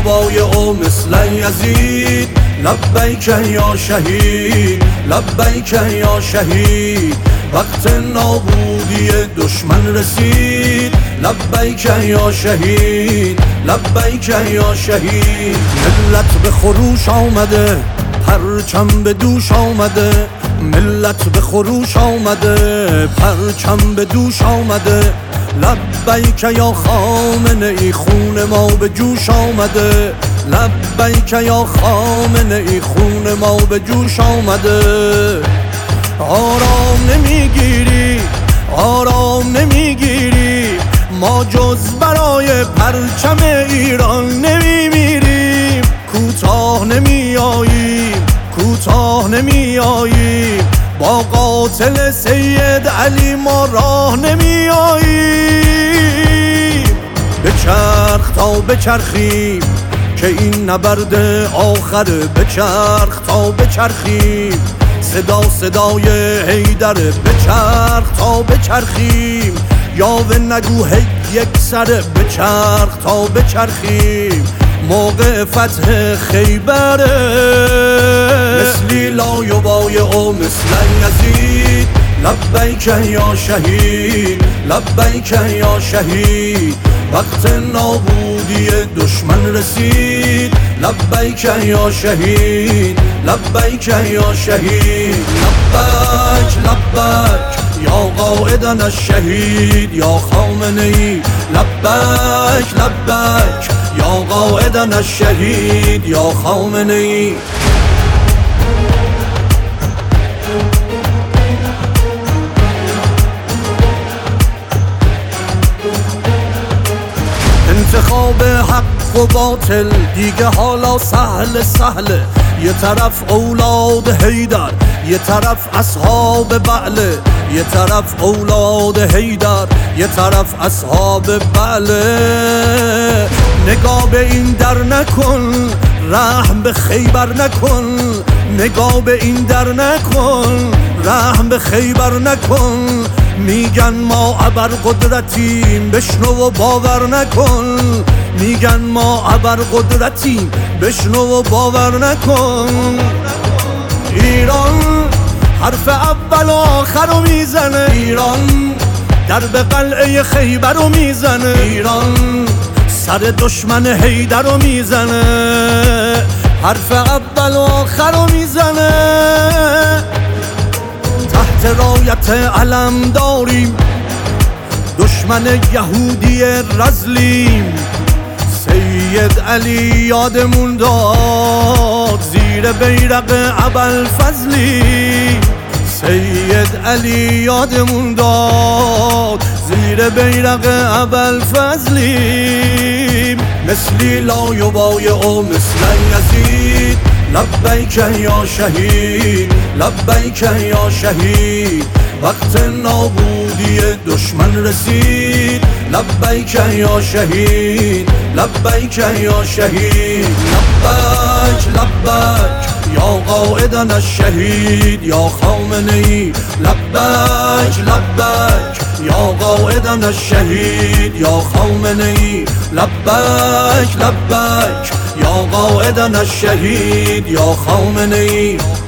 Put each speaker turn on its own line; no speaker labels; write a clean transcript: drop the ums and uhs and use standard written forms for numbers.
یبای او مثل یزید لبیک یا شهید لبیک یا شهید وقت نابودی دشمن رسید لبیک یا شهید لبیک یا شهید ملت به خروش آمده پرچم به دوش آمده ملت به خروش آمده پرچم به دوش آمده لبیک یا خامنه ای خون ما به جوش آمده لبیک یا خامنه ای خون ما به جوش آمده آرام نمیگیری آرام نمیگیری ما جز برای پرچم ایران نمیمیریم کوتاه نمیاییم کوتاه نمیاییم با قاتل سید علی ما راه نمیاییم بچرخ تا بچرخیم که این نبرد آخره بچرخ تا بچرخیم صدا صدای حیدره بچرخ تا بچرخیم یاوه نگو هی یک سره بچرخ تا بچرخیم موقع فتح خیبره مثلی لا یبای او مثل یزید لبیک یا شهید لبیک یا شهید وقت نابودی دشمن رسید لبیک یا شهید لبیک یا شهید لبیک لبیک یا قائدنا الشهید یا خامنه ای لبیک لبیک یا قائدنا الشهید یا خامنه ای انتخاب حق و باطل دیگه حالا سهل سهله یه طرف اولاد حیدر یه طرف اصحاب بعله یه طرف اولاد حیدر یه طرف اصحاب بعله نگاه به این در نکن رحم به خیبر نکن نگاه به این در نکن رحم به خیبر نکن میگن ما ابر قدرتیم بشنو و باور نکن میگن ما ابر قدرتیم بشنو و باور نکن ایران حرف اول و آخر رو میزنه ایران درب قلعه خیبر رو میزنه ایران سر دشمن حیدر رو میزنه حرف اول و آخر رو میزنه تحت رایت علم داریم دشمن یهودی رزلیم سید علی یادمون داد زیر بیرق ابوالفضلی سید علی یادمون داد زیر بیرق ابوالفضلی مثلی لا یبای او مثل یزید لبیک یا شهید لبیک یا شهید وقت نابودی دشمن رسید لبیک یا شهید لبیک یا شهید لبیک لبیک یا قائدنا الشهید یا خامنه ای لبیک لبیک یا قائدنا الشهید یا خامنه ای لبیک لبیک یا قائدنا الشهید یا خامنه ای